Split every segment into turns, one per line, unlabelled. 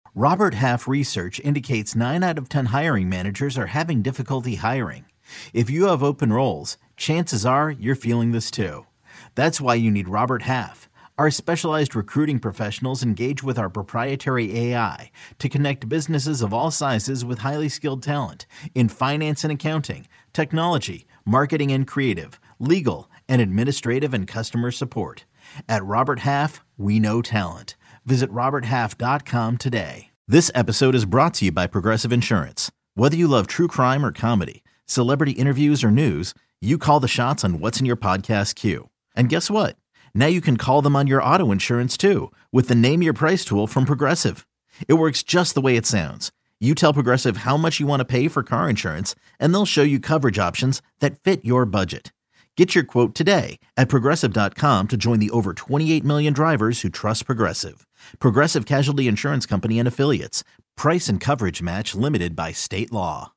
Robert Half research indicates 9 out of 10 hiring managers are having difficulty hiring. If you have open roles, chances are you're feeling this too. That's why you need Robert Half. Our specialized recruiting professionals engage with our proprietary AI to connect businesses of all sizes with highly skilled talent in finance and accounting, technology, marketing and creative, legal, and administrative and customer support. At Robert Half, we know talent. Visit roberthalf.com today. This episode is brought to you by Progressive Insurance. Whether you love true crime or comedy, celebrity interviews or news, you call the shots on what's in your podcast queue. And guess what? Now you can call them on your auto insurance too with the Name Your Price tool from Progressive. It works just the way it sounds. You tell Progressive how much you want to pay for car insurance, and they'll show you coverage options that fit your budget. Get your quote today at Progressive.com to join the over 28 million drivers who trust Progressive. Progressive Casualty Insurance Company and Affiliates. Price and coverage match limited by state law.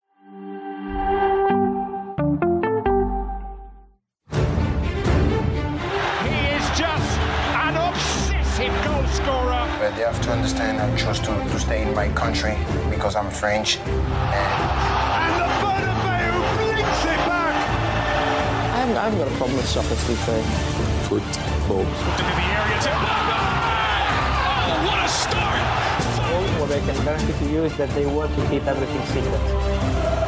But they have to understand I chose to stay in my country because I'm French.
And the Bernabeu blinks it back!
I haven't got a problem with soccer, to be fair.
In
Football.
the area to oh, what a start!
What I can guarantee to you is that they want to keep everything secret.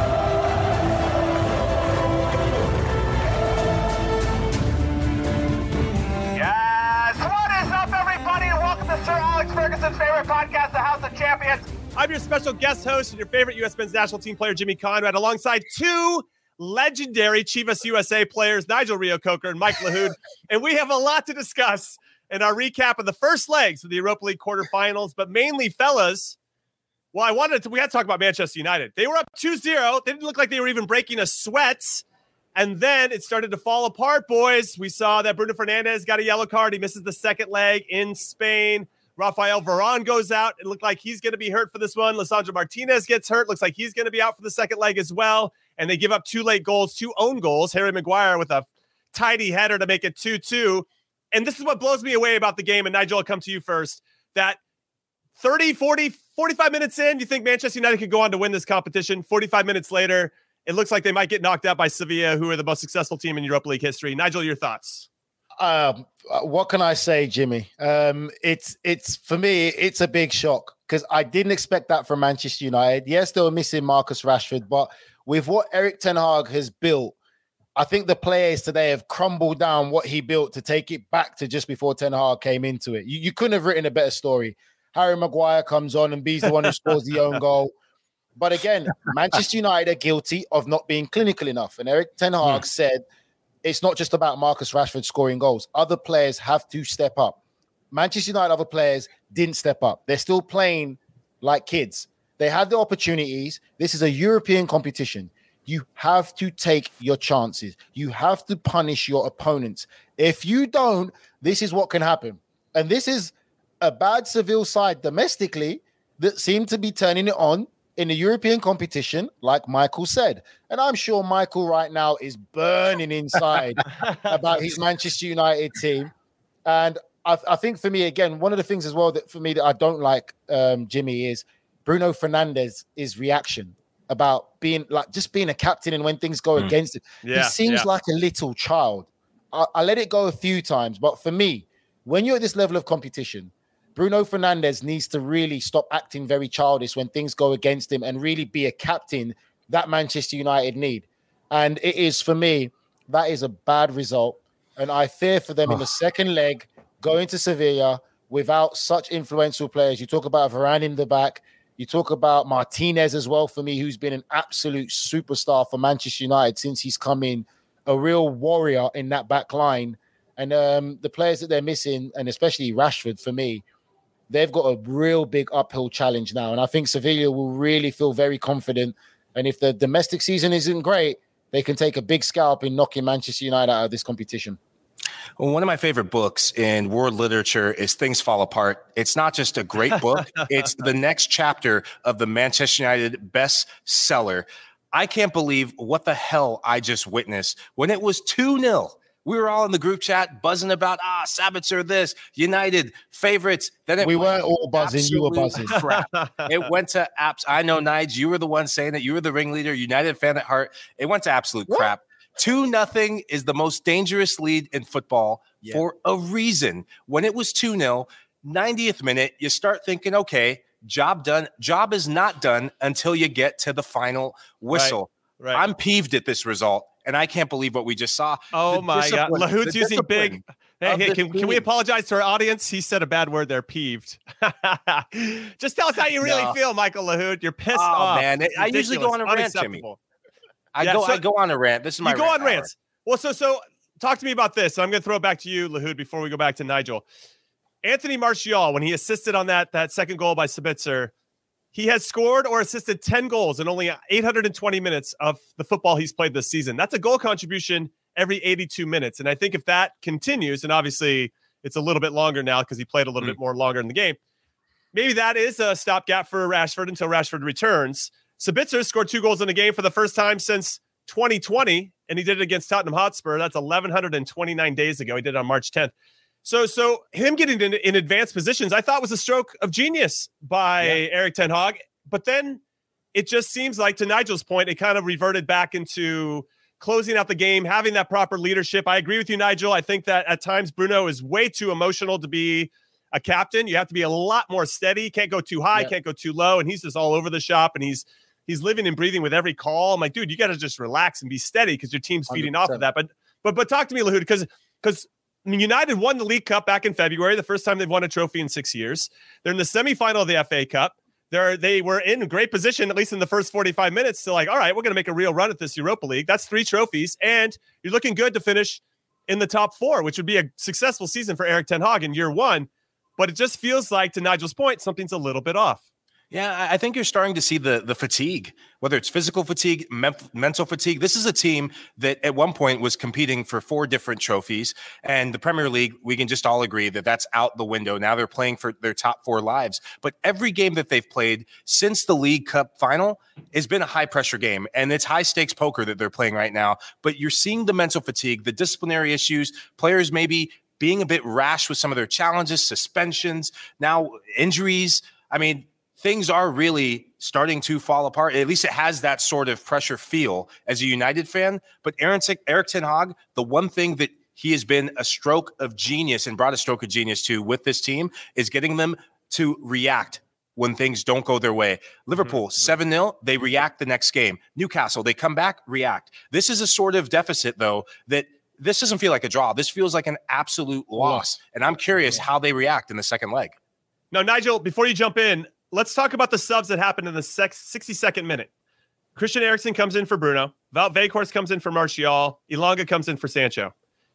Sir Alex Ferguson's favorite podcast, The House of Champions. I'm your special guest host and your favorite U.S. men's national team player, Jimmy Conrad, alongside two legendary Chivas USA players, Nigel Reo-Coker and Mike Lahoud. And we have a lot to discuss in our recap of the first legs of the Europa League quarterfinals. But mainly, fellas, we had to talk about Manchester United. They were up 2-0. They didn't look like they were even breaking a sweat. And then it started to fall apart, boys. We saw that Bruno Fernandes got a yellow card. He misses the second leg in Spain. Rafael Varane goes out. It looked like he's going to be hurt for this one. Lisandro Martinez gets hurt. Looks like he's going to be out for the second leg as well. And they give up 2 late goals, 2 own goals. Harry Maguire with a tidy header to make it 2-2. And this is what blows me away about the game. And Nigel, I'll come to you first. That 30, 40, 45 minutes in, you think Manchester United could go on to win this competition. 45 minutes later, it looks like they might get knocked out by Sevilla, who are the most successful team in Europa League history. Nigel, your thoughts?
What can I say, Jimmy? It's for me, it's a big shock because I didn't expect that from Manchester United. Yes, they were missing Marcus Rashford, but with what Erik ten Hag has built, I think the players today have crumbled down what he built to take it back to just before ten Hag came into it. You couldn't have written a better story. Harry Maguire comes on and he's the one who scores the own goal. But again, Manchester United are guilty of not being clinical enough. And Erik ten Hag said, it's not just about Marcus Rashford scoring goals. Other players have to step up. Manchester United, other players didn't step up. They're still playing like kids. They had the opportunities. This is a European competition. You have to take your chances. You have to punish your opponents. If you don't, this is what can happen. And this is a bad Seville side domestically that seem to be turning it on in the European competition, like Michael said. And I'm sure Michael right now is burning inside about his Manchester United team. And I think for me, again, one of the things as well that for me that I don't like, Jimmy, is Bruno Fernandes' reaction about being a captain and when things go against it. He seems like a little child. I let it go a few times, but for me, when you're at this level of competition, Bruno Fernandes needs to really stop acting very childish when things go against him and really be a captain that Manchester United need. And it is, for me, that is a bad result. And I fear for them in the second leg, going to Sevilla without such influential players. You talk about Varane in the back. You talk about Martinez as well, for me, who's been an absolute superstar for Manchester United since he's come in, a real warrior in that back line. And the players that they're missing, and especially Rashford, for me, they've got a real big uphill challenge now. And I think Sevilla will really feel very confident. And if the domestic season isn't great, they can take a big scalp in knocking Manchester United out of this competition.
Well, one of my favorite books in world literature is Things Fall Apart. It's not just a great book. It's the next chapter of the Manchester United bestseller. I can't believe what the hell I just witnessed when it was 2-0 We were all in the group chat buzzing about Sabitzer this, United favorites. Then
we weren't all buzzing. You were buzzing.
Crap. It went to apps. I know, Nige, you were the one saying it. You were the ringleader, United fan at heart. It went to absolute crap. 2-0 is the most dangerous lead in football for a reason. When it was 2-0, 90th minute, you start thinking, okay, job done. Job is not done until you get to the final whistle.
Right.
I'm peeved at this result, and I can't believe what we just saw.
Oh, my God. Lahoud's using big. Hey, can we apologize to our audience? He said a bad word there, peeved. Just tell us how you really feel, Michael Lahoud. You're pissed off.
Man. I usually go on a rant, Jimmy. I go on a rant. This is my
rant. You go on rants. Well, so talk to me about this. I'm going to throw it back to you, Lahoud, before we go back to Nigel. Anthony Martial, when he assisted on that second goal by Sabitzer, he has scored or assisted 10 goals in only 820 minutes of the football he's played this season. That's a goal contribution every 82 minutes. And I think if that continues, and obviously it's a little bit longer now because he played a little bit more longer in the game, maybe that is a stopgap for Rashford until Rashford returns. Sabitzer scored 2 goals in a game for the first time since 2020, and he did it against Tottenham Hotspur. That's 1,129 days ago. He did it on March 10th. So him getting in advanced positions, I thought was a stroke of genius by Erik ten Hag. But then it just seems like, to Nigel's point, it kind of reverted back into closing out the game, having that proper leadership. I agree with you, Nigel. I think that at times Bruno is way too emotional to be a captain. You have to be a lot more steady. Can't go too high, can't go too low. And he's just all over the shop, and he's living and breathing with every call. I'm like, dude, you got to just relax and be steady because your team's feeding 100%. Off of that. But talk to me, Lahoud, because I mean, United won the League Cup back in February, the first time they've won a trophy in 6 years. They're in the semifinal of the FA Cup. They were in great position, at least in the first 45 minutes, to like, all right, we're going to make a real run at this Europa League. That's 3 trophies, and you're looking good to finish in the top 4, which would be a successful season for Erik ten Hag in year 1. But it just feels like, to Nigel's point, something's a little bit off.
Yeah, I think you're starting to see the fatigue, whether it's physical fatigue, mental fatigue. This is a team that at one point was competing for 4 different trophies, and the Premier League, we can just all agree that that's out the window. Now they're playing for their top 4 lives. But every game that they've played since the League Cup final has been a high-pressure game, and it's high-stakes poker that they're playing right now. But you're seeing the mental fatigue, the disciplinary issues, players maybe being a bit rash with some of their challenges, suspensions, now injuries. I mean, things are really starting to fall apart. At least it has that sort of pressure feel as a United fan. But Erik ten Hag, the one thing that he has been a stroke of genius and brought a stroke of genius to with this team is getting them to react when things don't go their way. Liverpool, 7-0, they react the next game. Newcastle, they come back, react. This is a sort of deficit, though, that this doesn't feel like a draw. This feels like an absolute loss. And I'm curious how they react in the second leg.
Now, Nigel, before you jump in, let's talk about the subs that happened in the 62nd minute. Christian Eriksen comes in for Bruno. Wout Weghorst comes in for Martial. Elanga comes in for Sancho.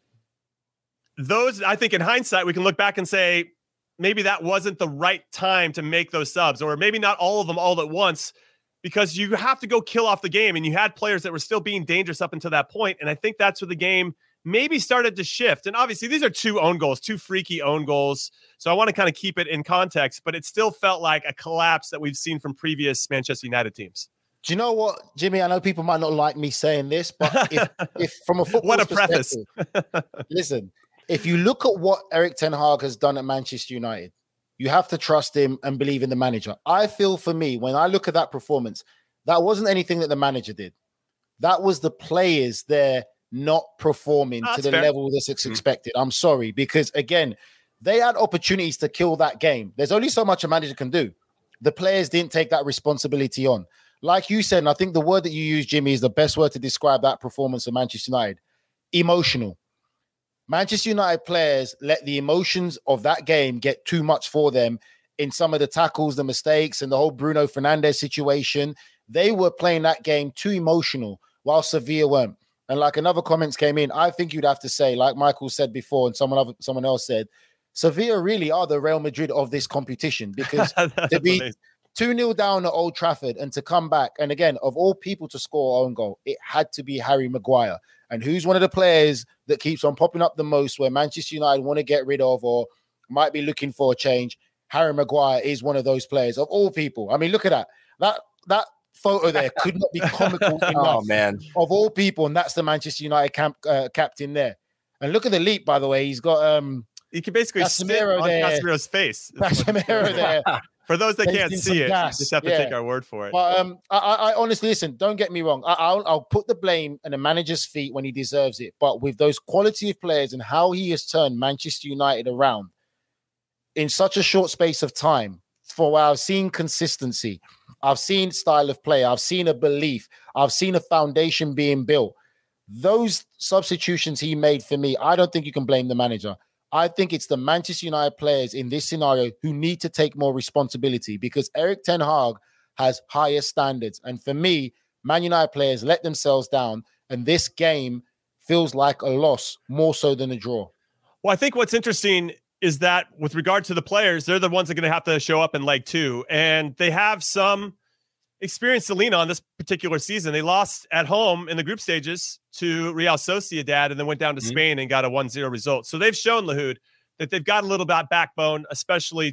Those, I think in hindsight, we can look back and say, maybe that wasn't the right time to make those subs, or maybe not all of them all at once, because you have to go kill off the game. And you had players that were still being dangerous up until that point. And I think that's where the game maybe started to shift. And obviously these are 2 own goals, 2 freaky own goals. So I want to kind of keep it in context, but it still felt like a collapse that we've seen from previous Manchester United teams.
Do you know what, Jimmy? I know people might not like me saying this, but if from a football
what a preface.
Listen, if you look at what Erik ten Hag has done at Manchester United, you have to trust him and believe in the manager. I feel, for me, when I look at that performance, that wasn't anything that the manager did. That was the players there not performing to the level that's expected. I'm sorry, because again, they had opportunities to kill that game. There's only so much a manager can do. The players didn't take that responsibility on. Like you said, and I think the word that you used, Jimmy, is the best word to describe that performance of Manchester United. Emotional. Manchester United players let the emotions of that game get too much for them in some of the tackles, the mistakes, and the whole Bruno Fernandes situation. They were playing that game too emotional, while Sevilla weren't. And like another comments came in, I think you'd have to say, like Michael said before, and someone else said, Sevilla really are the Real Madrid of this competition, because to be 2-0 down at Old Trafford and to come back, and again, of all people to score our own goal, it had to be Harry Maguire. And who's one of the players that keeps on popping up the most where Manchester United want to get rid of or might be looking for a change? Harry Maguire is one of those players of all people. I mean, look at that. That photo there could not be comical enough.
Oh, man.
Of all people, and that's the Manchester United captain there. And look at the leap, by the way. He's got
you can basically spit
Casemiro
on
there.
Casemiro's face.
Casemiro there.
For those that can't
Tasting
see
some
it,
gas.
you just have to take our word for it.
But I honestly, listen, don't get me wrong. I'll put the blame at the manager's feet when he deserves it. But with those quality of players and how he has turned Manchester United around in such a short space of time, for where I've seen consistency, I've seen style of play, I've seen a belief, I've seen a foundation being built. Those substitutions he made for me, I don't think you can blame the manager. I think it's the Manchester United players in this scenario who need to take more responsibility because Erik ten Hag has higher standards. And for me, Man United players let themselves down. And this game feels like a loss more so than a draw.
Well, I think what's interesting is that with regard to the players, they're the ones that are going to have to show up in leg 2. And they have some experience to lean on this particular season. They lost at home in the group stages to Real Sociedad and then went down to Spain and got a 1-0 result. So they've shown, Lahoud, that they've got a little bit of backbone, especially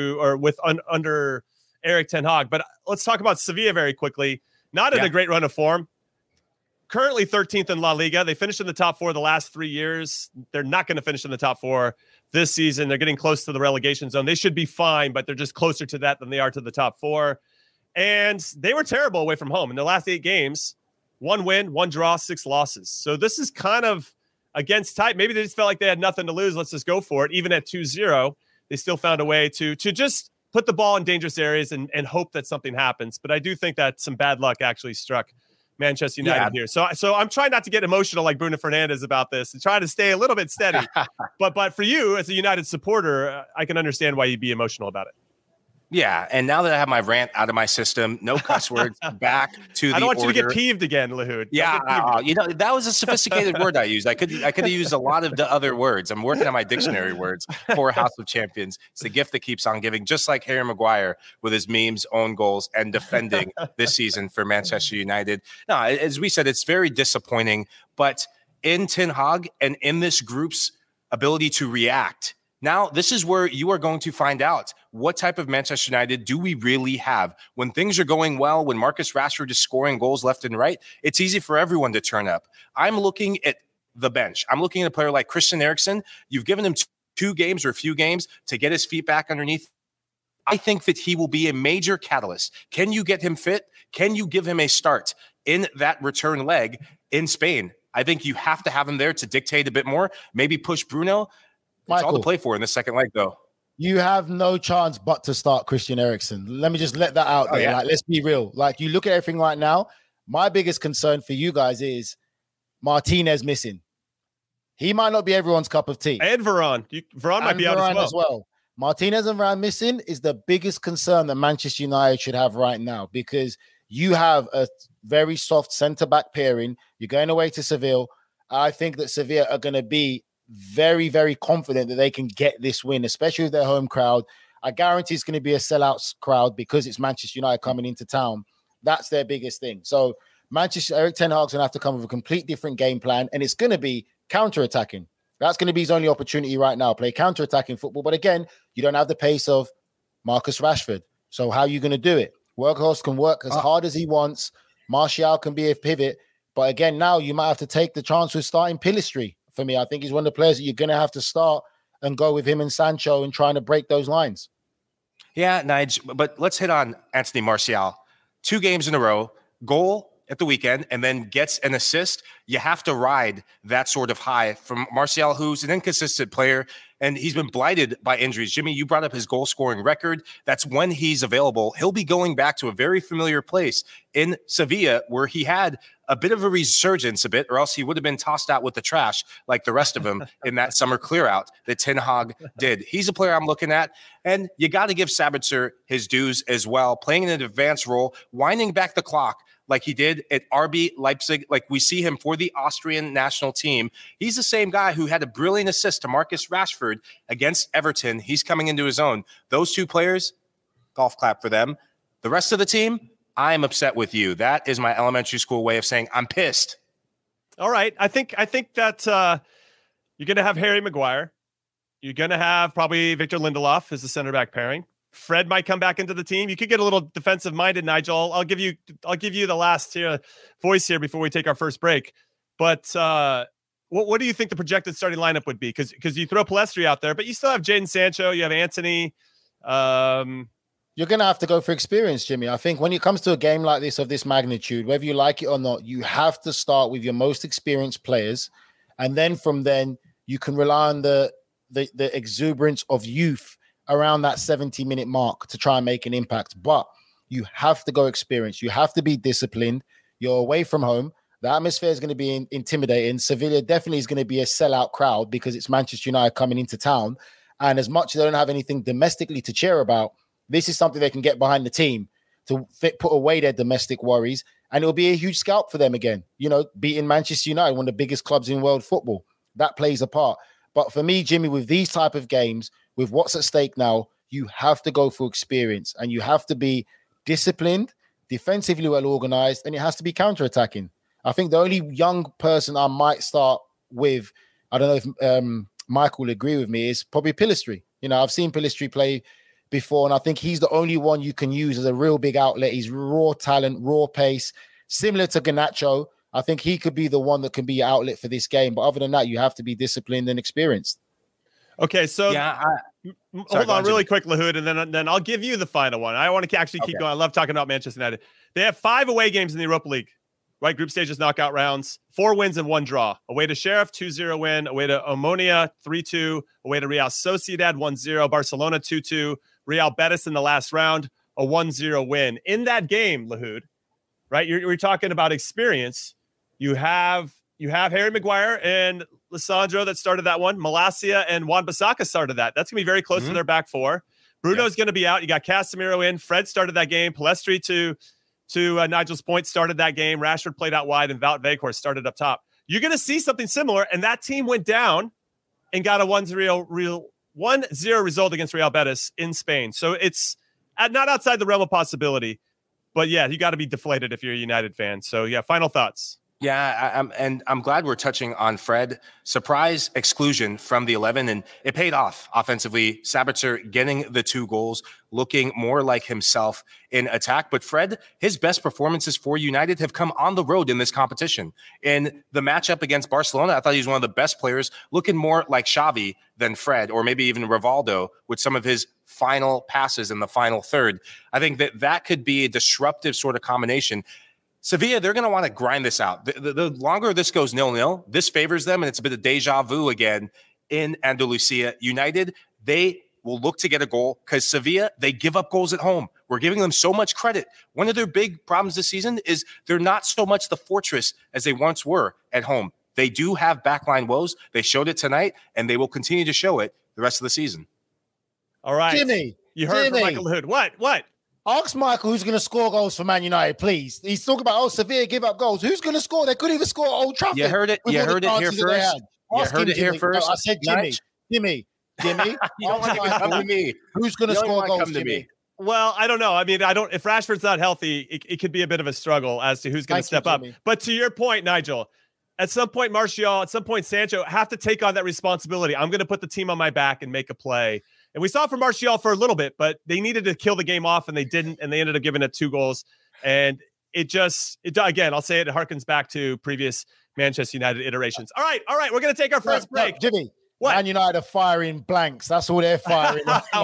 under Erik ten Hag. But let's talk about Sevilla very quickly. Not in a great run of form. Currently 13th in La Liga. They finished in the top 4 the last 3 years. They're not going to finish in the top 4 this season. They're getting close to the relegation zone. They should be fine, but they're just closer to that than they are to the top 4. And they were terrible away from home. In their last 8 games, 1 win, 1 draw, 6 losses. So this is kind of against type. Maybe they just felt like they had nothing to lose. Let's just go for it. Even at 2-0, they still found a way to just put the ball in dangerous areas and hope that something happens. But I do think that some bad luck actually struck Manchester United here. So I'm trying not to get emotional like Bruno Fernandes about this and trying to stay a little bit steady. but for you as a United supporter, I can understand why you'd be emotional about it.
Yeah, and now that I have my rant out of my system, no cuss words, back to the
I don't want
order.
you to get peeved again, Lahoud.
Yeah, that was a sophisticated word I used. I could have used a lot of the other words. I'm working on my dictionary words for House of Champions. It's the gift that keeps on giving, just like Harry Maguire with his memes, own goals, and defending this season for Manchester United. No, as we said, it's very disappointing. But in Ten Hag and in this group's ability to react, now, this is where you are going to find out what type of Manchester United do we really have. When things are going well, when Marcus Rashford is scoring goals left and right, it's easy for everyone to turn up. I'm looking at the bench. I'm looking at a player like Christian Eriksen. You've given him 2 games or a few games to get his feet back underneath. I think that he will be a major catalyst. Can you get him fit? Can you give him a start in that return leg in Spain? I think you have to have him there to dictate a bit more, maybe push Bruno. It's all to play for in the second leg, though.
You have no chance but to start Christian Eriksen. Let me just let that out there. Like, let's be real. Like, you look at everything right now, my biggest concern for you guys is Martinez missing. He might not be everyone's cup of tea.
And Varane. Varane might be out as well.
Martinez and Varane missing is the biggest concern that Manchester United should have right now because you have a very soft centre-back pairing. You're going away to Seville. I think that Sevilla are going to be very, very confident that they can get this win, especially with their home crowd. I guarantee it's going to be a sellout crowd because it's Manchester United coming into town. That's their biggest thing. So Erik ten Hag's going to have to come with a complete different game plan, and it's going to be counter-attacking. That's going to be his only opportunity right now, play counter-attacking football. But again, you don't have the pace of Marcus Rashford. So how are you going to do it? Workhorse can work as hard as he wants. Martial can be a pivot. But again, now you might have to take the chance with starting Pellistri. For me, I think he's one of the players that you're going to have to start and go with him and Sancho and trying to break those lines.
Yeah, Nige, but let's hit on Anthony Martial. 2 games in a row, goal at the weekend, and then gets an assist. You have to ride that sort of high from Martial, who's an inconsistent player, and he's been blighted by injuries. Jimmy, you brought up his goal-scoring record. That's when he's available. He'll be going back to a very familiar place in Sevilla where he had a bit of a resurgence or else he would have been tossed out with the trash like the rest of them in that summer clear-out that Ten Hag did. He's a player I'm looking at, and you got to give Sabitzer his dues as well, playing in an advanced role, winding back the clock like he did at RB Leipzig, like we see him for the Austrian national team. He's the same guy who had a brilliant assist to Marcus Rashford against Everton. He's coming into his own. Those 2 players, golf clap for them. The rest of the team, I'm upset with you. That is my elementary school way of saying I'm pissed.
All right. I think that you're going to have Harry Maguire. You're going to have probably Victor Lindelof as the center back pairing. Fred might come back into the team. You could get a little defensive minded, Nigel. I'll give you the last voice here before we take our first break. But What do you think the projected starting lineup would be? Because you throw Palestri out there, but you still have Jadon Sancho, you have Antony.
You're going to have to go for experience, Jimmy. I think when it comes to a game like this of this magnitude, whether you like it or not, you have to start with your most experienced players. And then from then, you can rely on the exuberance of youth around that 70-minute mark to try and make an impact. But you have to go experience. You have to be disciplined. You're away from home. The atmosphere is going to be intimidating. Sevilla definitely is going to be a sellout crowd because it's Manchester United coming into town. And as much as they don't have anything domestically to cheer about, this is something they can get behind the team to put away their domestic worries. And it'll be a huge scalp for them again. You know, beating Manchester United, one of the biggest clubs in world football. That plays a part. But for me, Jimmy, with these type of games, with what's at stake now, you have to go for experience and you have to be disciplined, defensively well organized, and it has to be counter-attacking. I think the only young person I might start with, I don't know if Michael will agree with me, is probably Palestri. You know, I've seen Palestri play before, and I think he's the only one you can use as a real big outlet. He's raw talent, raw pace, similar to Garnacho. I think he could be the one that can be your outlet for this game. But other than that, you have to be disciplined and experienced.
Okay, so hold on really quick, Lahoud, and then I'll give you the final one. I want to actually keep going. I love talking about Manchester United. They have 5 away games in the Europa League, right? Group stages, knockout rounds, 4 wins and 1 draw. Away to Sheriff, 2-0 win. Away to Omonia, 3-2. Away to Real Sociedad, 1-0. Barcelona, 2-2. Real Betis in the last round, a 1-0 win. In that game, Lahoud, right? You're talking about experience. You have Harry Maguire and Lissandro that started that one. Malacia and Wan-Bissaka started that. That's going to be very close to their back four. Bruno's going to be out. You got Casemiro in. Fred started that game. Palestri to Nigel's point started that game. Rashford played out wide, and Wout Weghorst started up top. You're going to see something similar, and that team went down and got a 1-0 result against Real Betis in Spain. So it's not outside the realm of possibility. But, yeah, you got to be deflated if you're a United fan. So, yeah, final thoughts.
Yeah, I'm glad we're touching on Fred. Surprise exclusion from the 11, and it paid off offensively. Sabitzer getting the 2 goals, looking more like himself in attack. But Fred, his best performances for United have come on the road in this competition. In the matchup against Barcelona, I thought he was one of the best players, looking more like Xavi than Fred, or maybe even Rivaldo with some of his final passes in the final third. I think that could be a disruptive sort of combination. Sevilla, they're going to want to grind this out. The longer this goes 0-0, this favors them, and it's a bit of deja vu again in Andalusia. United, they will look to get a goal because Sevilla, they give up goals at home. We're giving them so much credit. One of their big problems this season is they're not so much the fortress as they once were at home. They do have backline woes. They showed it tonight, and they will continue to show it the rest of the season.
All right.
Jimmy.
You heard from Michael Lahoud. What?
Ask Michael who's going to score goals for Man United, please. He's talking about, Sevilla give up goals. Who's going to score? They couldn't even score at Old Trafford.
You heard it here first.
I said Jimmy. Come to me. Who's going to score goals, Jimmy?
Well, I don't know. I mean, if Rashford's not healthy, it could be a bit of a struggle as to who's going to step up. But to your point, Nigel, at some point, Martial, at some point, Sancho have to take on that responsibility. I'm going to put the team on my back and make a play. And we saw it from Martial for a little bit, but they needed to kill the game off, and they didn't, and they ended up giving it 2 goals. And again, I'll say it harkens back to previous Manchester United iterations. All right, we're going to take our first break.
Jimmy, what? Man United are firing blanks. That's all they're firing.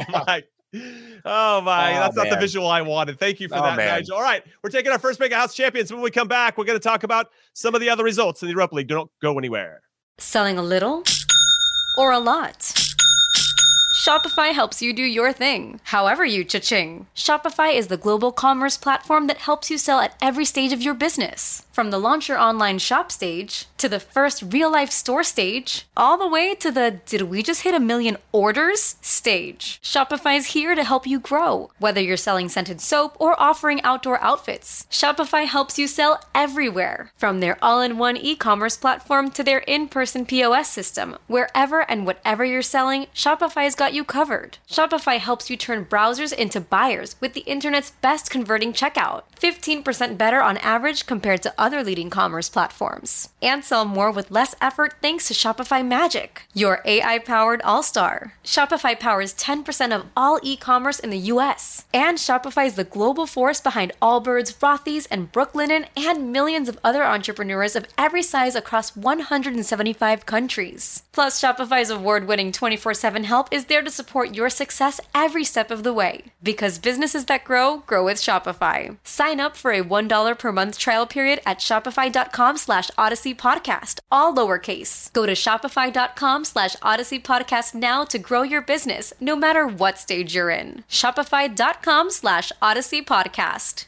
Oh my, that's not the visual I wanted. Thank you for that, Nigel. All right, we're taking our first break at House Champions. When we come back, we're going to talk about some of the other results in the Europa League. Don't go anywhere.
Selling a little or a lot? Shopify helps you do your thing, however you cha-ching. Shopify is the global commerce platform that helps you sell at every stage of your business. From the launch your online shop stage, to the first real-life store stage, all the way to the did we just hit 1 million orders stage. Shopify is here to help you grow. Whether you're selling scented soap or offering outdoor outfits, Shopify helps you sell everywhere. From their all-in-one e-commerce platform to their in-person POS system, wherever and whatever you're selling, Shopify's got got you covered. Shopify helps you turn browsers into buyers with the internet's best converting checkout. 15% better on average compared to other leading commerce platforms. And sell more with less effort thanks to Shopify Magic, your AI-powered all-star. Shopify powers 10% of all e-commerce in the U.S. And Shopify is the global force behind Allbirds, Rothy's, and Brooklinen, and millions of other entrepreneurs of every size across 175 countries. Plus, Shopify's award-winning 24/7 help is there to support your success every step of the way. Because businesses that grow, grow with Shopify. Sign up for a $1 per month trial period at shopify.com/Odyssey Podcast, all lowercase. Go to shopify.com/Odyssey Podcast now to grow your business, no matter what stage you're in. Shopify.com/Odyssey Podcast.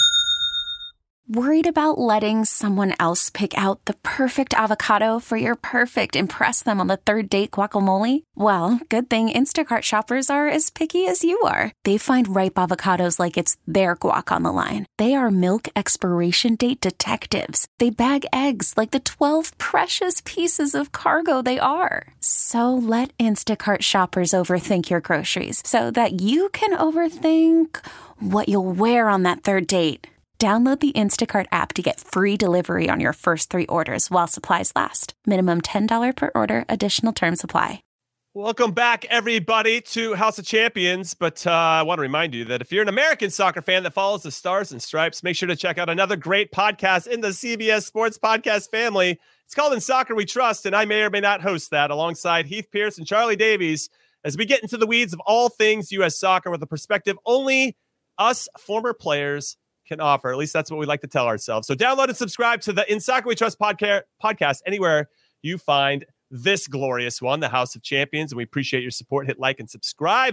Worried about letting someone else pick out the perfect avocado for your perfect impress them on the third date guacamole? Well, good thing Instacart shoppers are as picky as you are. They find ripe avocados like it's their guac on the line. They are milk expiration date detectives. They bag eggs like the 12 precious pieces of cargo they are. So let Instacart shoppers overthink your groceries so that you can overthink what you'll wear on that third date. Download the Instacart app to get free delivery on your first 3 orders while supplies last. Minimum $10 per order. Additional terms apply.
Welcome back, everybody, to House of Champions. But I want to remind you that if you're an American soccer fan that follows the Stars and Stripes, make sure to check out another great podcast in the CBS Sports Podcast family. It's called In Soccer We Trust, and I may or may not host that alongside Heath Pierce and Charlie Davies as we get into the weeds of all things U.S. soccer with a perspective only us former players can offer. At least that's what we like to tell ourselves. So download and subscribe to the In Soccer We Trust podcast anywhere you find this glorious one, the House of Champions. And we appreciate your support. Hit like and subscribe.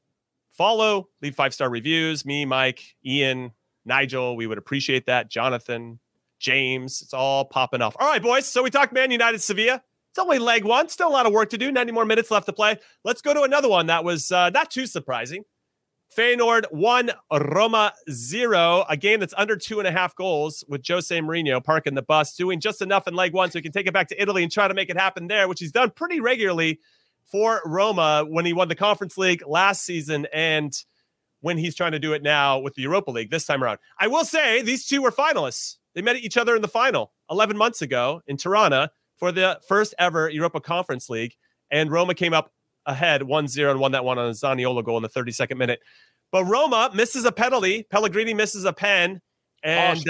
Follow, leave 5-star reviews. Me, Mike, Ian, Nigel, we would appreciate that. Jonathan, James, it's all popping off. All right, boys. So we talked Man United, Sevilla. It's only leg one. Still a lot of work to do. 90 more minutes left to play. Let's go to another one that was not too surprising. Feyenoord 1, Roma 0, a game that's under 2.5 goals with Jose Mourinho parking the bus, doing just enough in leg one so he can take it back to Italy and try to make it happen there, which he's done pretty regularly for Roma when he won the Conference League last season and when he's trying to do it now with the Europa League this time around. I will say these two were finalists. They met each other in the final 11 months ago in Tirana for the first ever Europa Conference League, and Roma came up ahead 1-0 and won that one on a Zaniolo goal in the 32nd minute. But Roma misses a penalty. Pellegrini misses a pen. And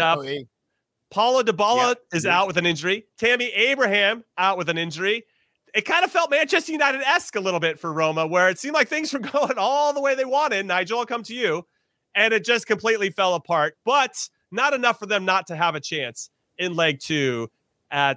Paulo Dybala is out with an injury. Tammy Abraham out with an injury. It kind of felt Manchester United-esque a little bit for Roma, where it seemed like things were going all the way they wanted. Nigel, I'll come to you. And it just completely fell apart. But not enough for them not to have a chance in leg two at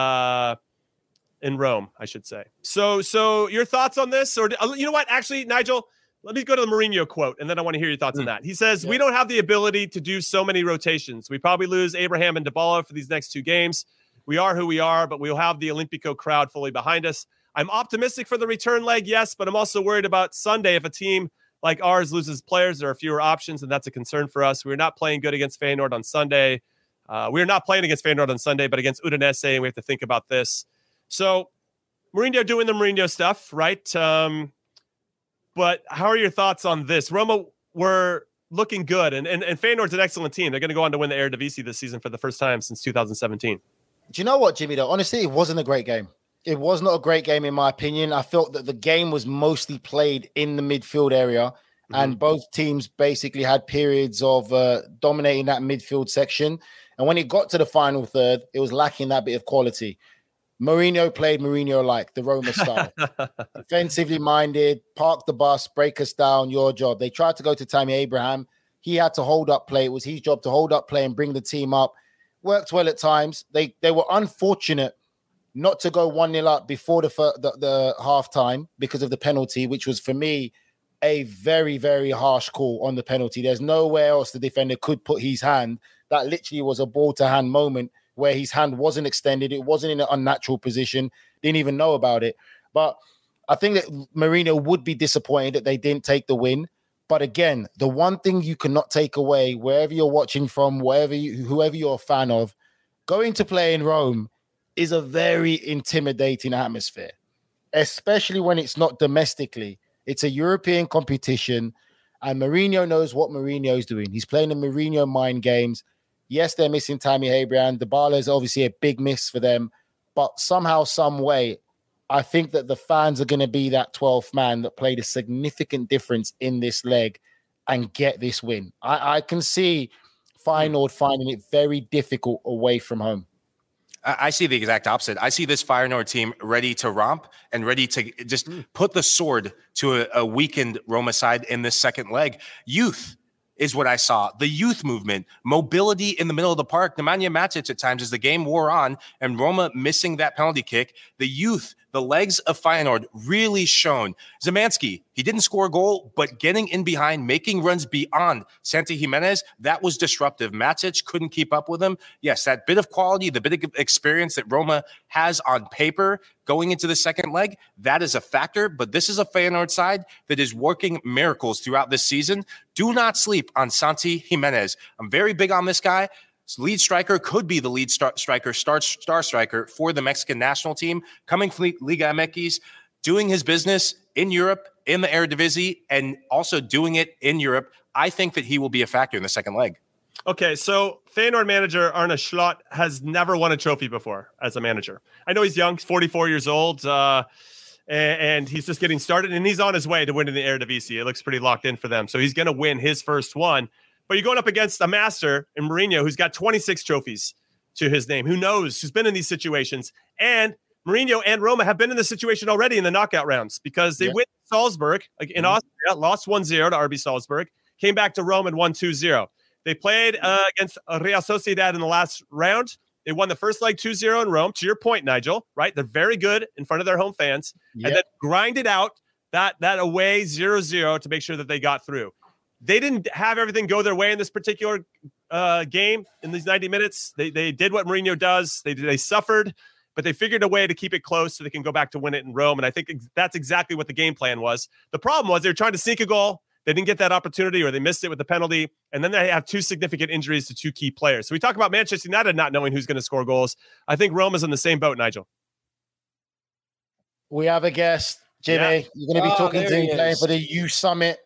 in Rome, I should say. So your thoughts on this? Or you know what? Actually, Nigel, let me go to the Mourinho quote, and then I want to hear your thoughts on that. He says, we don't have the ability to do so many rotations. We probably lose Abraham and Dybala for these next 2 games. We are who we are, but we'll have the Olympico crowd fully behind us. I'm optimistic for the return leg, yes, but I'm also worried about Sunday. If a team like ours loses players, there are fewer options, and that's a concern for us. We're not playing good against Feyenoord on Sunday. We're not playing against Feyenoord on Sunday, but against Udinese, and we have to think about this. So Mourinho doing the Mourinho stuff, right? But how are your thoughts on this? Roma were looking good, and Feyenoord's an excellent team. They're going to go on to win the Eredivisie this season for the first time since 2017.
Do you know what, Jimmy, though? Honestly, it wasn't a great game. It was not a great game, in my opinion. I felt that the game was mostly played in the midfield area, and both teams basically had periods of dominating that midfield section. And when it got to the final third, it was lacking that bit of quality. Mourinho played Mourinho-like, the Roma style. Defensively minded, park the bus, break us down, your job. They tried to go to Tammy Abraham. He had to hold up play. It was his job to hold up play and bring the team up. Worked well at times. They were unfortunate not to go 1-0 up before the halftime because of the penalty, which was, for me, a very, very harsh call on the penalty. There's nowhere else the defender could put his hand. That literally was a ball-to-hand moment where his hand wasn't extended. It wasn't in an unnatural position. Didn't even know about it. But I think that Mourinho would be disappointed that they didn't take the win. But again, the one thing you cannot take away, wherever you're watching from, whoever you're a fan of, going to play in Rome is a very intimidating atmosphere, especially when it's not domestically. It's a European competition, and Mourinho knows what Mourinho's doing. He's playing the Mourinho mind games. Yes, they're missing Tammy Abraham. Dybala is obviously a big miss for them, but somehow, some way, I think that the fans are going to be that 12th man that played a significant difference in this leg and get this win. I can see Feyenoord finding it very difficult away from home.
I see the exact opposite. I see this Feyenoord team ready to romp and ready to just put the sword to a weakened Roma side in this second leg. Youth is what I saw. The youth movement, mobility in the middle of the park. Nemanja Matic at times as the game wore on and Roma missing that penalty kick. The youth, the legs of Feyenoord really shone. Szymanski, he didn't score a goal, but getting in behind, making runs beyond Santi Jimenez, that was disruptive. Matic couldn't keep up with him. Yes, that bit of quality, the bit of experience that Roma has on paper going into the second leg, that is a factor, but this is a Feyenoord side that is working miracles throughout this season. Do not sleep on Santi Jimenez. I'm very big on this guy. Lead striker could be the lead star striker for the Mexican national team, coming from Liga MX, doing his business in Europe, in the Eredivisie, and also doing it in Europe. I think that he will be a factor in the second leg.
Okay, so Feyenoord manager Arne Slot has never won a trophy before as a manager. I know he's young, he's 44 years old, and he's just getting started, and he's on his way to winning the Eredivisie. It looks pretty locked in for them, so he's going to win his first one. But you're going up against a master in Mourinho who's got 26 trophies to his name. Who knows? Who's been in these situations. And Mourinho and Roma have been in this situation already in the knockout rounds because they went to Salzburg in Austria, lost 1-0 to RB Salzburg, came back to Rome and won 2-0. They played against Real Sociedad in the last round. They won the first leg 2-0 in Rome. To your point, Nigel, right? They're very good in front of their home fans. Yep. And then grinded out that away 0-0 to make sure that they got through. They didn't have everything go their way in this particular game in these 90 minutes. They did what Mourinho does. They suffered, but they figured a way to keep it close so they can go back to win it in Rome. And I think that's exactly what the game plan was. The problem was they were trying to sneak a goal. They didn't get that opportunity or they missed it with the penalty. And then they have two significant injuries to two key players. So we talk about Manchester United not knowing who's going to score goals. I think Rome is in the same boat, Nigel.
We have a guest, Jimmy. Yeah. You're going to be talking to him playing for the U Summit.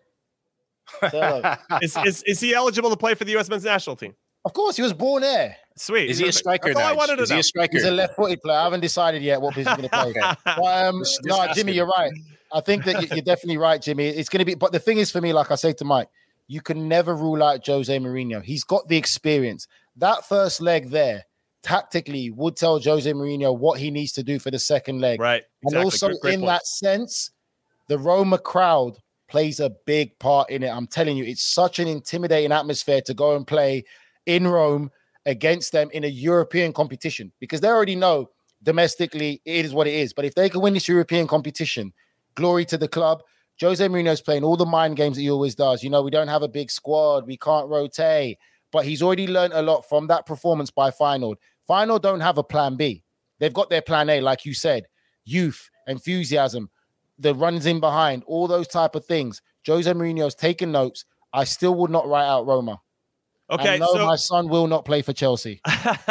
Is he eligible to play for the U.S. men's national team?
Of course, he was born there.
Sweet.
Is he a striker?
Is
he a striker?
He's a left-footed player. I haven't decided yet what position he's going to play. But, no, Jimmy, you're right. I think that you're definitely right, Jimmy. It's going to be, but the thing is for me, like I say to Mike, you can never rule out Jose Mourinho. He's got the experience. That first leg there, tactically, would tell Jose Mourinho what he needs to do for the second leg.
Right.
Exactly. And also great that sense, the Roma crowd plays a big part in it. I'm telling you, it's such an intimidating atmosphere to go and play in Rome against them in a European competition because they already know domestically it is what it is. But if they can win this European competition, glory to the club. Jose Mourinho's playing all the mind games that he always does. You know, we don't have a big squad. We can't rotate. But he's already learned a lot from that performance by Feyenoord. Feyenoord don't have a plan B. They've got their plan A, like you said. Youth, enthusiasm, the runs in behind, all those type of things. Jose Mourinho's taken notes. I still would not write out Roma.
Okay,
and no, my son will not play for Chelsea.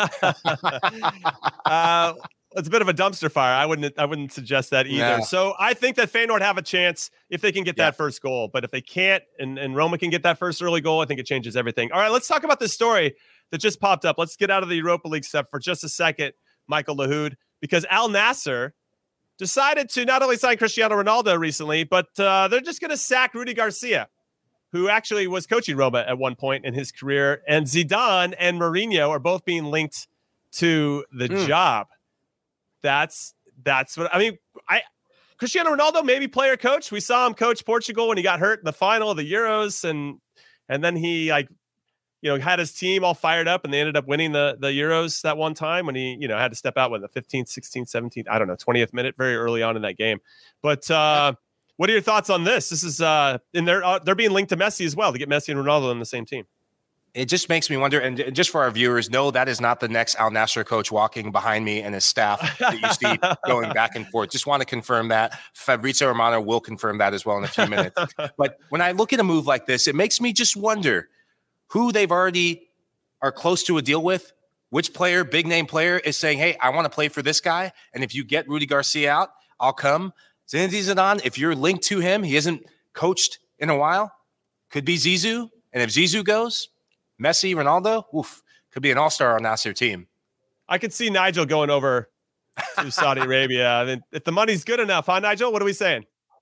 It's a bit of a dumpster fire. I wouldn't suggest that either. Yeah. So I think that Feyenoord have a chance if they can get that first goal. But if they can't and Roma can get that first early goal, I think it changes everything. All right, let's talk about this story that just popped up. Let's get out of the Europa League stuff for just a second, Michael Lahoud, because Al Nassr decided to not only sign Cristiano Ronaldo recently, but they're just going to sack Rudy Garcia, who actually was coaching Roma at one point in his career. And Zidane and Mourinho are both being linked to the job. That's what I mean. Cristiano Ronaldo, maybe player coach. We saw him coach Portugal when he got hurt in the final of the Euros, and then he had his team all fired up, and they ended up winning the Euros that one time when he had to step out with the 15th, 16th, 17th, 20th minute, very early on in that game. But what are your thoughts on this? This is and they're being linked to Messi as well to get Messi and Ronaldo on the same team.
It just makes me wonder, and just for our viewers, no, that is not the next Al Nassr coach walking behind me and his staff that you see going back and forth. Just want to confirm that. Fabrizio Romano will confirm that as well in a few minutes. But when I look at a move like this, it makes me just wonder who they've already are close to a deal with. Which player, big name player, is saying, hey, I want to play for this guy. And if you get Rudy Garcia out, I'll come. Zinedine Zidane, if you're linked to him, he hasn't coached in a while, could be Zizou. And if Zizou goes, Messi, Ronaldo, could be an all-star on Nasser team.
I could see Nigel going over to Saudi Arabia. I mean, if the money's good enough, huh, Nigel? What are we saying?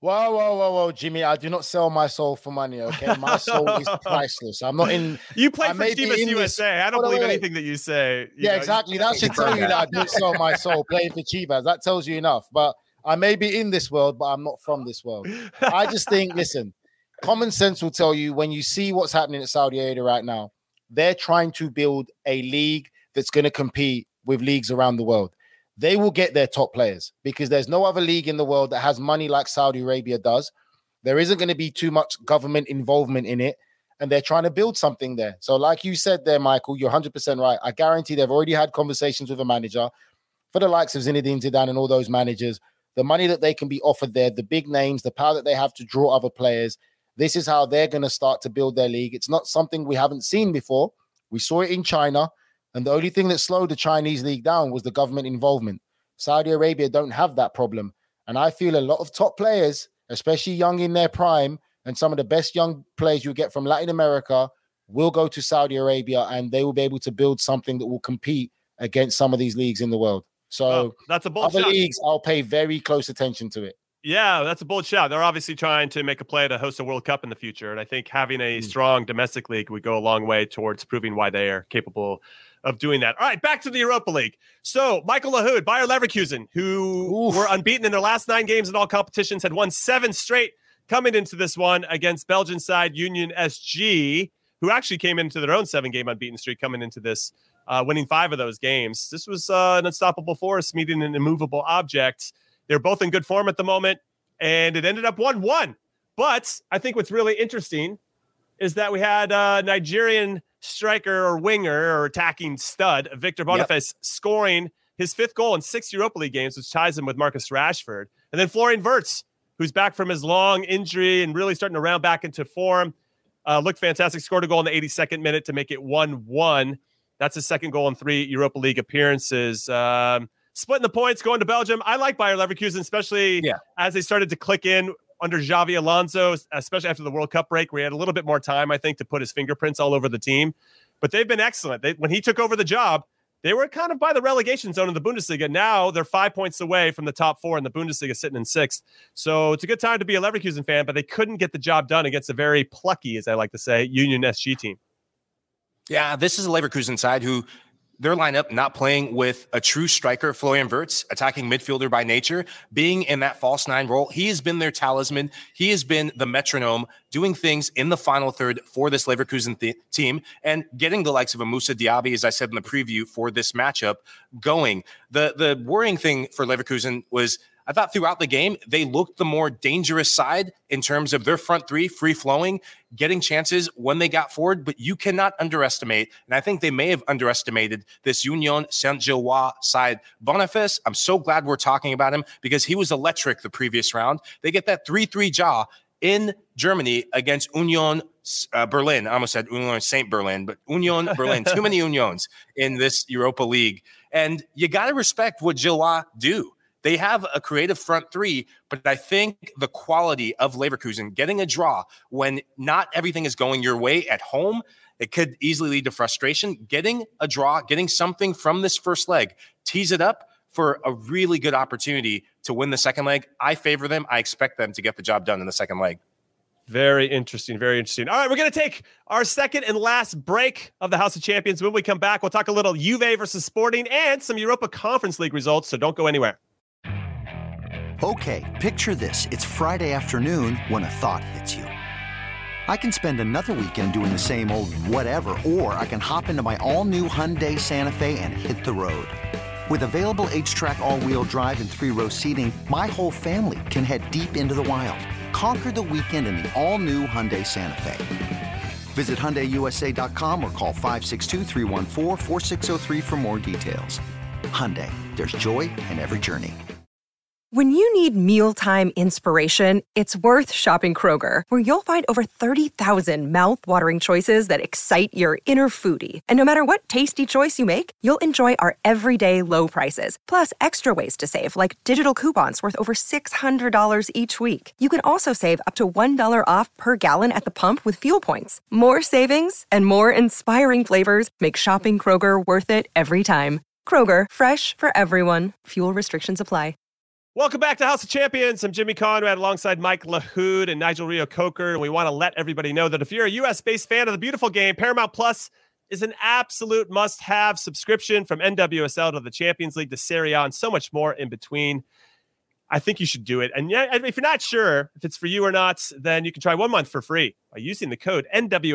Whoa, Jimmy! I do not sell my soul for money. Okay, my soul is priceless. I'm not in.
You play for Chivas USA. I don't believe anything that you say.
Exactly. That should tell you that I don't sell my soul playing for Chivas. That tells you enough. But I may be in this world, but I'm not from this world. I just think, listen, common sense will tell you when you see what's happening at Saudi Arabia right now. They're trying to build a league that's going to compete with leagues around the world. They will get their top players because there's no other league in the world that has money like Saudi Arabia does. There isn't going to be too much government involvement in it, and they're trying to build something there. So like you said there, Michael, you're 100% right. I guarantee they've already had conversations with a manager. For the likes of Zinedine Zidane and all those managers, the money that they can be offered there, the big names, the power that they have to draw other players, this is how they're going to start to build their league. It's not something we haven't seen before. We saw it in China. And the only thing that slowed the Chinese league down was the government involvement. Saudi Arabia don't have that problem. And I feel a lot of top players, especially young in their prime, and some of the best young players you get from Latin America will go to Saudi Arabia, and they will be able to build something that will compete against some of these leagues in the world. So
that's a bold
other
shot.
Leagues, I'll pay very close attention to it.
Yeah, that's a bold shot. They're obviously trying to make a play to host a World Cup in the future. And I think having a strong domestic league would go a long way towards proving why they are capable of doing that. All right, back to the Europa League. So Michael Lahoud, Bayer Leverkusen, who were unbeaten in their last 9 games in all competitions, had won 7 straight coming into this one against Belgian side Union SG, who actually came into their own 7-game unbeaten streak coming into this, winning 5 of those games. This was an unstoppable force meeting an immovable object. They're both in good form at the moment, and it ended up 1-1. But I think what's really interesting is that we had Nigerian striker or winger or attacking stud Victor Boniface scoring his 5th goal in 6 Europa League games, which ties him with Marcus Rashford. And then Florian Wirtz, who's back from his long injury and really starting to round back into form, looked fantastic, scored a goal in the 82nd minute to make it 1-1. That's his 2nd goal in 3 Europa League appearances. Splitting the points, going to Belgium. I like Bayer Leverkusen, especially as they started to click in under Xavi Alonso, especially after the World Cup break, where he had a little bit more time, I think, to put his fingerprints all over the team. But they've been excellent. When he took over the job, they were kind of by the relegation zone in the Bundesliga. Now they're 5 points away from the top 4 in the Bundesliga, sitting in 6th. So it's a good time to be a Leverkusen fan, but they couldn't get the job done against a very plucky, as I like to say, Union SG team.
Yeah, this is a Leverkusen side who their lineup not playing with a true striker, Florian Wirtz, attacking midfielder by nature, being in that false 9 role. He has been their talisman. He has been the metronome, doing things in the final third for this Leverkusen team and getting the likes of a Moussa Diaby, as I said in the preview for this matchup, going. The worrying thing for Leverkusen was I thought throughout the game, they looked the more dangerous side in terms of their front 3, free-flowing, getting chances when they got forward, but you cannot underestimate, and I think they may have underestimated this Union Saint-Gilloise side. Boniface, I'm so glad we're talking about him because he was electric the previous round. They get that 3-3 draw in Germany against Union Berlin. I almost said Union Saint Berlin, but Union Berlin. Too many Unions in this Europa League. And you got to respect what Gilloise do. They have a creative front 3, but I think the quality of Leverkusen getting a draw when not everything is going your way at home, it could easily lead to frustration. Getting a draw, getting something from this first leg, tease it up for a really good opportunity to win the second leg. I favor them. I expect them to get the job done in the second leg.
Very interesting. Very interesting. All right, we're going to take our second and last break of the House of Champions. When we come back, we'll talk a little Juve versus Sporting and some Europa Conference League results, so don't go anywhere.
Okay, picture this. It's Friday afternoon when a thought hits you. I can spend another weekend doing the same old whatever, or I can hop into my all-new Hyundai Santa Fe and hit the road. With available H-Track all-wheel drive and 3-row seating, my whole family can head deep into the wild. Conquer the weekend in the all-new Hyundai Santa Fe. Visit HyundaiUSA.com or call 562-314-4603 for more details. Hyundai, there's joy in every journey.
When you need mealtime inspiration, it's worth shopping Kroger, where you'll find over 30,000 mouth-watering choices that excite your inner foodie. And no matter what tasty choice you make, you'll enjoy our everyday low prices, plus extra ways to save, like digital coupons worth over $600 each week. You can also save up to $1 off per gallon at the pump with fuel points. More savings and more inspiring flavors make shopping Kroger worth it every time. Kroger, fresh for everyone. Fuel restrictions apply.
Welcome back to House of Champions. I'm Jimmy Conrad alongside Mike LaHood and Nigel Reo-Coker. And we want to let everybody know that if you're a U.S.-based fan of the beautiful game, Paramount Plus is an absolute must-have subscription, from NWSL to the Champions League to Serie A and so much more in between. I think you should do it. And yeah, if you're not sure if it's for you or not, then you can try 1 month for free by using the code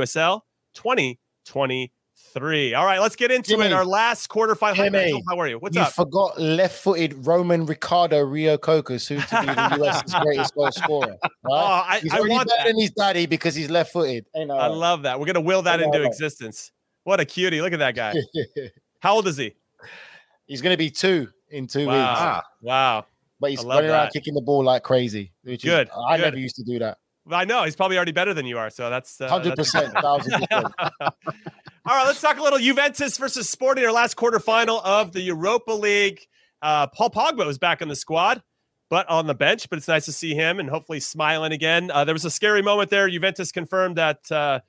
NWSL2023. All right, let's get into it. Our last quarterfinal.
Jimmy,
how are you? What's up?
You forgot left-footed Roman Ricardo Reo-Coker, soon to be the US's greatest goal scorer. Right? He's already better than his daddy because he's left-footed.
I love that. We're going to will that into existence. What a cutie. Look at that guy. How old is he?
He's going to be 2 in 2 weeks.
Wow.
But he's running around kicking the ball like crazy. Which
good.
I never used to do that.
I know. He's probably already better than you are. So that's
100%. 1,000%.
All right, let's talk a little Juventus versus Sporting, our last quarterfinal of the Europa League. Paul Pogba is back in the squad, but on the bench. But it's nice to see him and hopefully smiling again. There was a scary moment there. Juventus confirmed that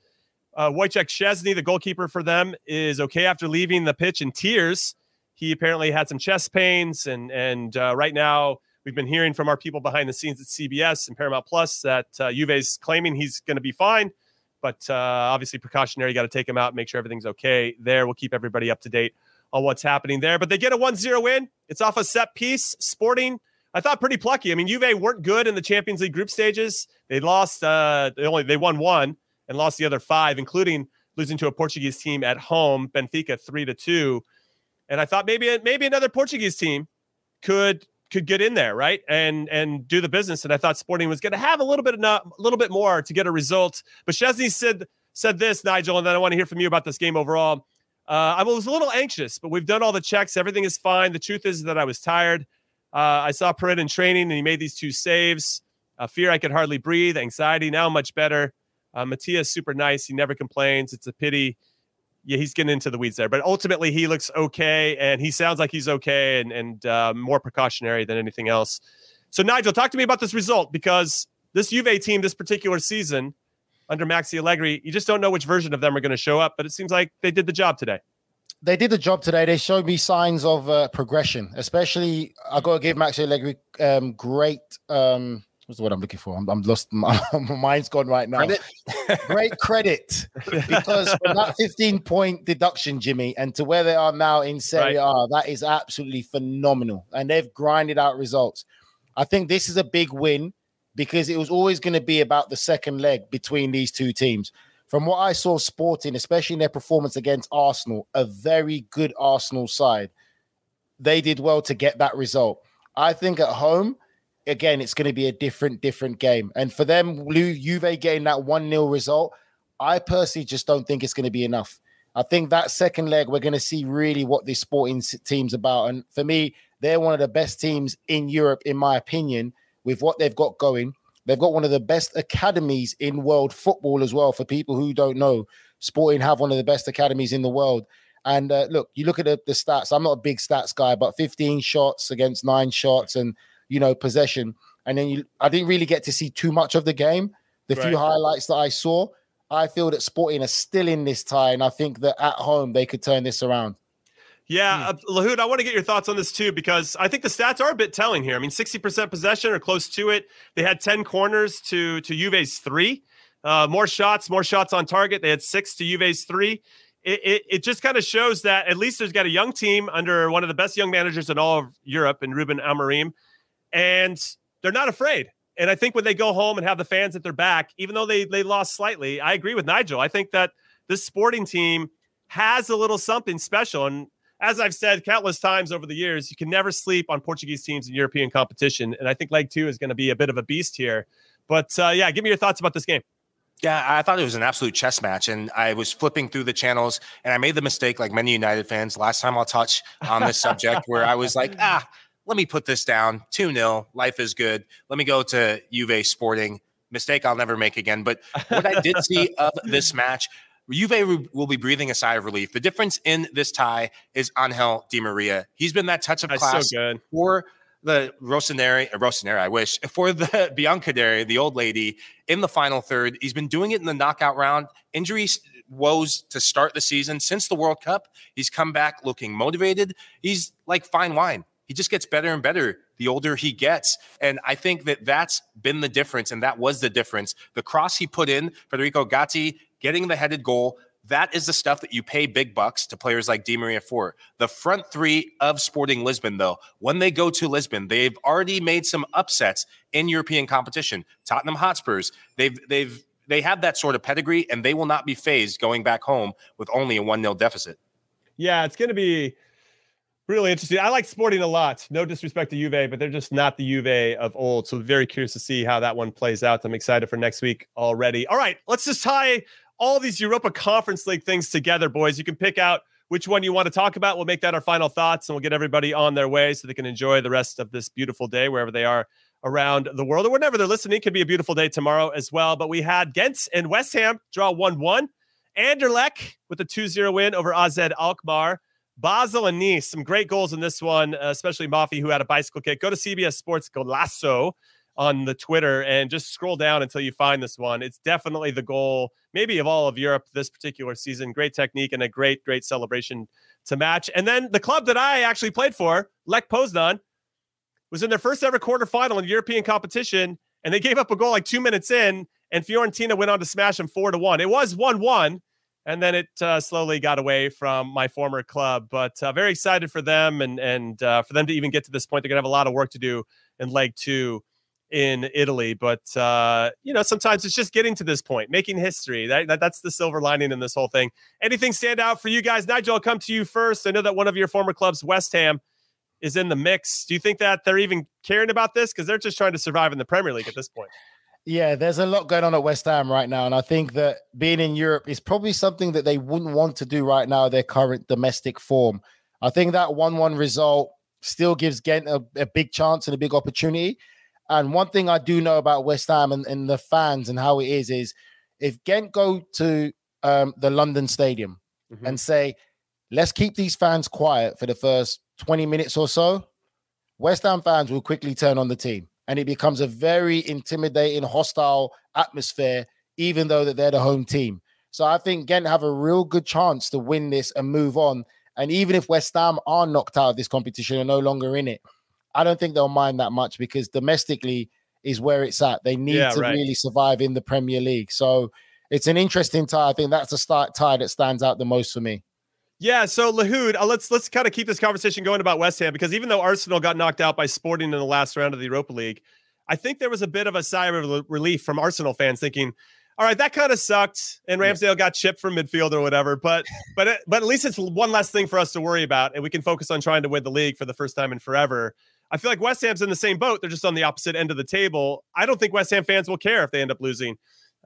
Wojciech Szczesny, the goalkeeper for them, is okay after leaving the pitch in tears. He apparently had some chest pains, and right now we've been hearing from our people behind the scenes at CBS and Paramount Plus that Juve's claiming he's going to be fine. But obviously precautionary, got to take him out, make sure everything's okay there. We'll keep everybody up to date on what's happening there. But they get a 1-0 win. It's off a set piece. Sporting, I thought, pretty plucky. I mean, Juve weren't good in the Champions League group stages. They lost. They won 1 and lost the other 5, including losing to a Portuguese team at home, Benfica 3-2. And I thought maybe another Portuguese team could get in there, right, and do the business. And I thought Sporting was going to have a little bit more to get a result. But Szczesny said this, Nigel, and then I want to hear from you about this game overall. I was a little anxious, but we've done all the checks. Everything is fine. The truth is that I was tired. I saw Perin in training, and he made these 2 saves. Fear I could hardly breathe. Anxiety now much better. Mattia super nice. He never complains. It's a pity. Yeah, he's getting into the weeds there, but ultimately he looks okay, and he sounds like he's okay, and more precautionary than anything else. So, Nigel, talk to me about this result, because this Juve team, this particular season, under Maxi Allegri, you just don't know which version of them are going to show up, but it seems like they did the job today.
They did the job today. They showed me signs of progression, especially I got to give Maxi Allegri great what's the word I'm looking for? I'm lost. My mind's gone right now. Great credit, because from that 15-point deduction, Jimmy, and to where they are now in Serie A, that is absolutely phenomenal. And they've grinded out results. I think this is a big win, because it was always going to be about the second leg between these two teams. From what I saw Sporting, especially in their performance against Arsenal, a very good Arsenal side, they did well to get that result. I think at home, again, it's going to be a different game. And for them, Juve getting that 1-0 result, I personally just don't think it's going to be enough. I think that second leg, we're going to see really what this Sporting team's about. And for me, they're one of the best teams in Europe, in my opinion, with what they've got going. They've got one of the best academies in world football as well. For people who don't know, Sporting have one of the best academies in the world. And look, you look at the stats. I'm not a big stats guy, but 15 shots against 9 shots and, possession. And then I didn't really get to see too much of the game. The few highlights that I saw, I feel that Sporting are still in this tie. And I think that at home, they could turn this around.
Yeah, Lahoud, I want to get your thoughts on this too, because I think the stats are a bit telling here. I mean, 60% possession or close to it. They had 10 corners to Juve's 3. More shots on target. They had 6 to Juve's 3. It just kind of shows that at least there's got a young team under one of the best young managers in all of Europe, in Ruben Amorim, and they're not afraid. And I think when they go home and have the fans at their back, even though they lost slightly, I agree with Nigel. I think that this Sporting team has a little something special. And as I've said countless times over the years, you can never sleep on Portuguese teams in European competition. And I think leg 2 is going to be a bit of a beast here. But yeah, give me your thoughts about this game.
Yeah, I thought it was an absolute chess match, and I was flipping through the channels, and I made the mistake, like many United fans, last time I'll touch on this subject, where I was like, let me put this down 2-0. Life is good. Let me go to Juve Sporting. Mistake I'll never make again. But what I did see of this match, Juve will be breathing a sigh of relief. The difference in this tie is Angel Di Maria. He's been that touch of class for the Rossoneri, I wish, for the Biancadere, the old lady, in the final third. He's been doing it in the knockout round. Injuries woes to start the season. Since the World Cup, he's come back looking motivated. He's like fine wine. He just gets better and better the older he gets. And I think that that's been the difference, and that was the difference. The cross he put in, Federico Gatti, getting the headed goal, that is the stuff that you pay big bucks to players like Di Maria for. The front three of Sporting Lisbon, though, when they go to Lisbon, they've already made some upsets in European competition. Tottenham Hotspurs, they have that sort of pedigree, and they will not be phased going back home with only a 1-0 deficit.
Yeah, it's going to be really interesting. I like Sporting a lot. No disrespect to Juve, but they're just not the Juve of old. So very curious to see how that one plays out. I'm excited for next week already. All right, let's just tie all these Europa Conference League things together, boys. You can pick out which one you want to talk about. We'll make that our final thoughts, and we'll get everybody on their way so they can enjoy the rest of this beautiful day wherever they are around the world, or whenever they're listening. It could be a beautiful day tomorrow as well. But we had Ghent and West Ham draw 1-1. Anderlecht with a 2-0 win over AZ Alkmaar. Basel and Nice, some great goals in this one, especially Mafi, who had a bicycle kick. Go to CBS Sports Golazo on the Twitter and just scroll down until you find this one. It's definitely the goal, maybe of all of Europe this particular season. Great technique and a great celebration to match. And then the club that I actually played for, Lech Poznan, was in their first ever quarterfinal in European competition, and they gave up a goal like 2 minutes in, and Fiorentina went on to smash them 4-1. It was 1-1. And then it slowly got away from my former club, but very excited for them and for them to even get to this point. They're going to have a lot of work to do in leg 2 in Italy. But, sometimes it's just getting to this point, making history. That's the silver lining in this whole thing. Anything stand out for you guys? Nigel, I'll come to you first. I know that one of your former clubs, West Ham, is in the mix. Do you think that they're even caring about this? Because they're just trying to survive in the Premier League at this point.
Yeah, there's a lot going on at West Ham right now. And I think that being in Europe is probably something that they wouldn't want to do right now, their current domestic form. I think that 1-1 result still gives Ghent a big chance and a big opportunity. And one thing I do know about West Ham and the fans and how it is if Ghent go to the London Stadium and say, let's keep these fans quiet for the first 20 minutes or so, West Ham fans will quickly turn on the team. And it becomes a very intimidating, hostile atmosphere, even though that they're the home team. So I think Ghent have a real good chance to win this and move on. And even if West Ham are knocked out of this competition and no longer in it, I don't think they'll mind that much because domestically is where it's at. They need to really survive in the Premier League. So it's an interesting tie. I think that's a tie that stands out the most for me.
Yeah, so Lahoud, let's kind of keep this conversation going about West Ham, because even though Arsenal got knocked out by Sporting in the last round of the Europa League, I think there was a bit of a sigh of relief from Arsenal fans thinking, all right, that kind of sucked, and Ramsdale got chipped from midfield or whatever, but at least it's one less thing for us to worry about, and we can focus on trying to win the league for the first time in forever. I feel like West Ham's in the same boat. They're just on the opposite end of the table. I don't think West Ham fans will care if they end up losing.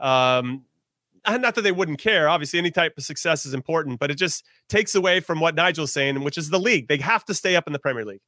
Not that they wouldn't care. Obviously, any type of success is important, but it just takes away from what Nigel's saying, which is the league. They have to stay up in the Premier League.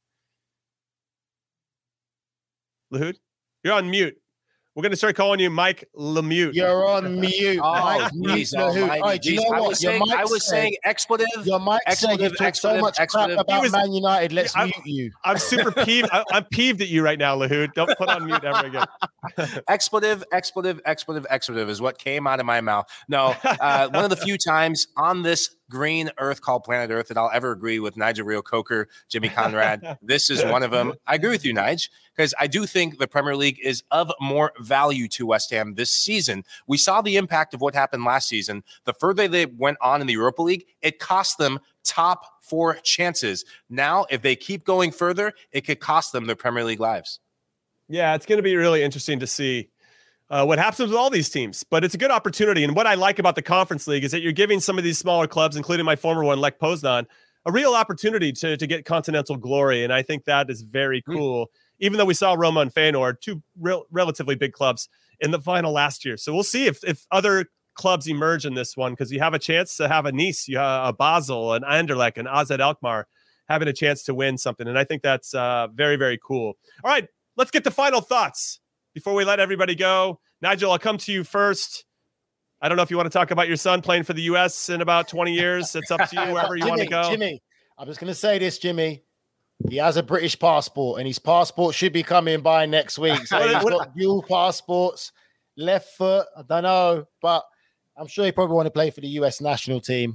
Lahoud, you're on mute. We're going to start calling you Mike Lemieux.
You're on mute. Mike
Lahoud.
Do you know what?
I was saying expletive.
Your mic said you talk so much crap about Man United. Let's mute you.
I'm super peeved. I'm peeved at you right now, Lahoud. Don't put on mute ever again.
Expletive is what came out of my mouth. No, one of the few times on this green earth called planet Earth that I'll ever agree with Nigel Reo-Coker, Jimmy Conrad. This is one of them. I agree with you, Nigel, because I do think the Premier League is of more value to West Ham this season. We saw the impact of what happened last season. The further they went on in the Europa League, it cost them top 4 chances. Now, if they keep going further, it could cost them their Premier League lives.
Yeah, it's going to be really interesting to see what happens with all these teams, but it's a good opportunity. And what I like about the Conference League is that you're giving some of these smaller clubs, including my former one, Lech Poznan, a real opportunity to get continental glory. And I think that is very cool, even though we saw Roma and Feyenoord, two relatively big clubs in the final last year. So we'll see if other clubs emerge in this one, because you have a chance to have a Nice, you have a Basel, an Anderlecht, and AZ Alkmaar having a chance to win something. And I think that's very, very cool. All right, let's get to final thoughts before we let everybody go. Nigel, I'll come to you first. I don't know if you want to talk about your son playing for the U.S. in about 20 years. It's up to you, wherever you want to go.
Jimmy, I'm just going to say this, Jimmy. He has a British passport, and his passport should be coming by next week. So he's got dual passports, left foot. I don't know, but I'm sure he probably want to play for the U.S. national team.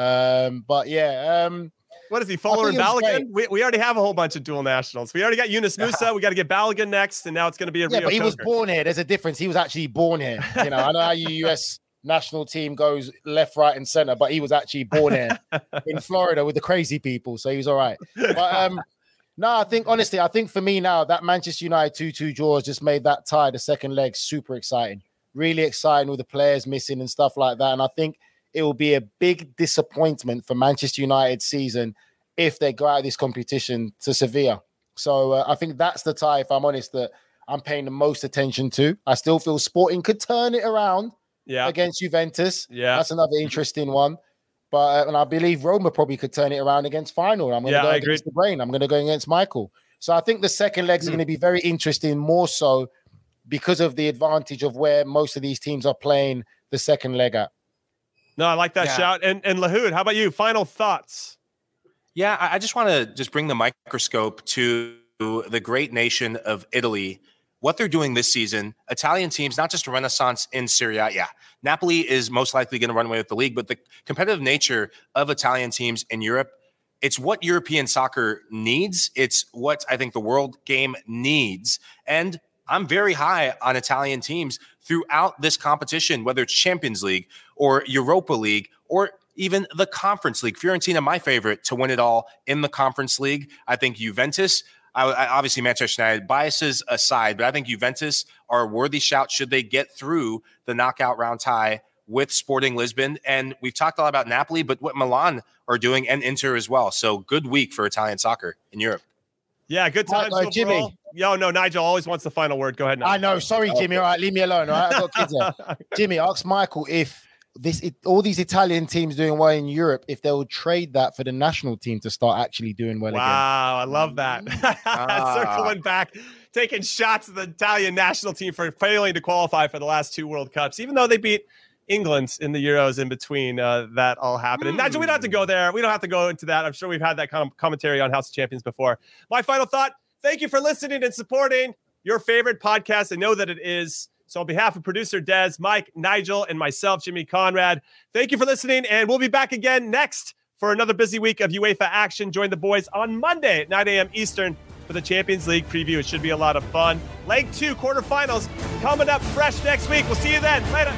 But yeah.
What is he, Fuller and Balogun? We already have a whole bunch of dual nationals. We already got Yunus Musa. We got to get Balogun next, and now it's going to be a Rio
but he
Coker.
was born here. There's a difference. He was actually born here. I know how your U.S. national team goes left, right, and center, but he was actually born here in Florida with the crazy people, so he was all right. But no, I think for me now, that Manchester United 2-2 draw has just made that tie, the second leg, super exciting. Really exciting with the players missing and stuff like that. And I think it will be a big disappointment for Manchester United's season if they go out of this competition to Sevilla. So I think that's the tie, if I'm honest, that I'm paying the most attention to. I still feel Sporting could turn it around against Juventus. Yeah, that's another interesting one. But and I believe Roma probably could turn it around against Feyenoord. I'm going to go against the brain. I'm going to go against Michael. So I think the second legs are going to be very interesting, more so because of the advantage of where most of these teams are playing the second leg at.
No, I like that shout. And Lahoud, how about you? Final thoughts?
Yeah, I just want to bring the microscope to the great nation of Italy. What they're doing this season, Italian teams, not just a renaissance in Serie A. Yeah, Napoli is most likely going to run away with the league, but the competitive nature of Italian teams in Europe, it's what European soccer needs. It's what I think the world game needs. And I'm very high on Italian teams throughout this competition, whether it's Champions League or Europa League or even the Conference League. Fiorentina, my favorite to win it all in the Conference League. I think Juventus, I obviously Manchester United, biases aside, but I think Juventus are a worthy shout should they get through the knockout round tie with Sporting Lisbon. And we've talked a lot about Napoli, but what Milan are doing and Inter as well. So good week for Italian soccer in Europe.
Yeah, good times.
Jimmy.
Yo, no, Nigel always wants the final word. Go ahead, Nigel.
I know. Sorry, Jimmy. All right, leave me alone. All right, I've got kids there. Jimmy, ask Michael if all these Italian teams doing well in Europe, if they will trade that for the national team to start actually doing well again.
Wow, I love that. Circling back, taking shots at the Italian national team for failing to qualify for the last two World Cups, even though they beat England in the Euros in between. That all happened. And Nigel, we don't have to go there. We don't have to go into that. I'm sure we've had that kind of commentary on House of Champions before. My final thought, thank you for listening and supporting your favorite podcast. I know that it is. So on behalf of producer Des, Mike, Nigel, and myself, Jimmy Conrad, thank you for listening. And we'll be back again next for another busy week of UEFA action. Join the boys on Monday at 9 a.m. Eastern for the Champions League preview. It should be a lot of fun. Leg 2 quarterfinals coming up fresh next week. We'll see you then. Later.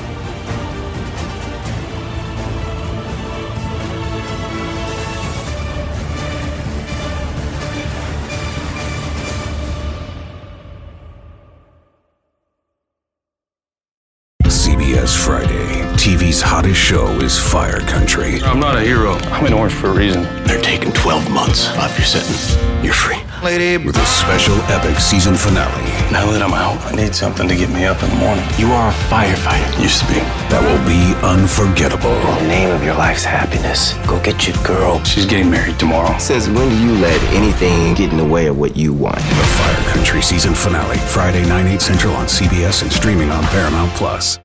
CBS Friday. TV's hottest show is Fire Country.
I'm not a hero. I'm in orange for a reason.
They're taking 12 months off your sentence. You're free. Lady. With a special epic season finale.
Now that I'm out, I need something to get me up in the morning.
You are a firefighter.
Used to be.
That will be unforgettable.
In the name of your life's happiness, go get your girl.
She's getting married tomorrow.
Since when do you let anything get in the way of what you want?
The Fire Country season finale. Friday, 9/8 Central on CBS and streaming on Paramount+.